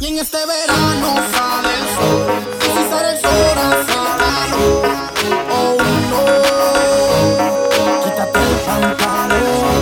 Y en este verano sale el sol. Y si sale el sol hace calor. Oh no, quítate el pantalón.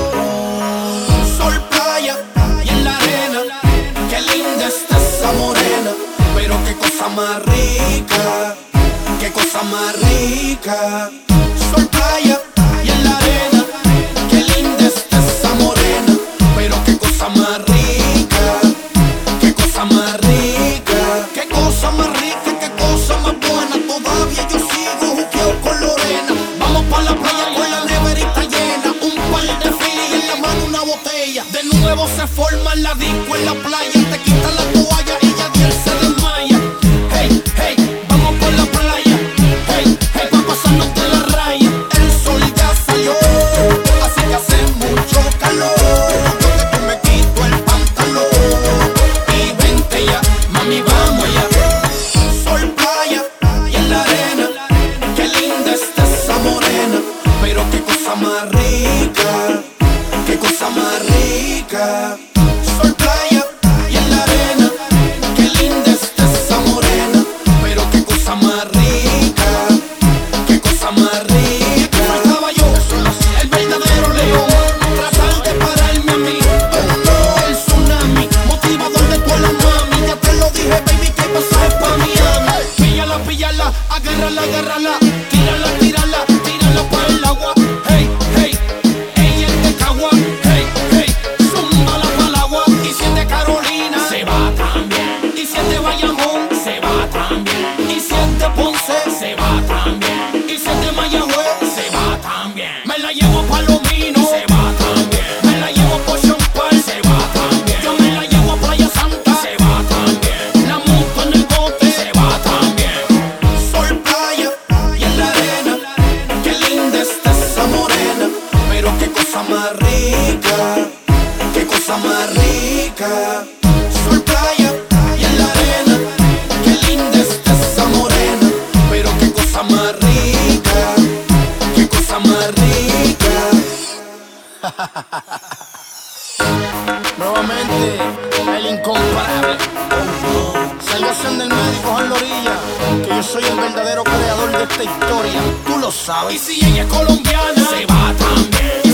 Sol, playa y en la arena. Qué linda está esa morena. Pero qué cosa más rica. Qué cosa más rica. Sol, playa y en la arena. Qué linda está esa morena. Pero qué cosa más rica. Qué cosa más rica. Qué cosa más rica, qué cosa más buena. Todavía yo sigo juqueo con Lorena. Vamos pa' la playa con la neverita llena. Un par de fili y en la mano una botella. De nuevo se forma la disco en la playa. Te quitan la toalla y ya Dios se desmaya. Hey, hey, vamos por la playa. Hey, hey, pa' pasarnos de la raya. El sol ya salió, así que hace mucho calor. Donde tú me quito el pantalón. Y vente ya, mami, vamos allá. Sol, playa y en la arena. Qué linda está esa morena. Pero qué cosa más rica. Qué cosa más rica. Sol, playa y en la arena. Qué linda está esa morena. Pero qué cosa más rica. Qué cosa más rica. Faltaba yo, el verdadero león. Tratar de pararme a mí. El tsunami, motivador de toda la mami. Ya te lo dije, baby, que hay pasaje pa' Miami. Píllala, píllala, agárrala, agárrala. Tírala, tírala, tírala pa' el agua. Hey, hey, ella es de Cagua. Hey, hey, zúmbala pa'l agua. Y si es de Carolina, se va también. Y si es de Bayamón, se va también. Y si es de Ponce, se va también. Y si es de Mayagüez, se va también. Me la llevo a Palomino, se va también. Me la llevo por Champal, se va también. Yo me la llevo a Playa Santa, se va también. La monto en el bote, se va también. Sol, playa y en la arena. Qué linda está esa morena. Pero qué cosa más rica. Qué cosa más rica. Sol, playa y en la arena. Qué linda está esa morena. Pero qué cosa más rica. Qué cosa más rica. Nuevamente, el incomparable. Salvación del médico a la orilla. Que yo soy el verdadero creador de esta historia. Tú lo sabes. Y si ella es colombiana, se va también.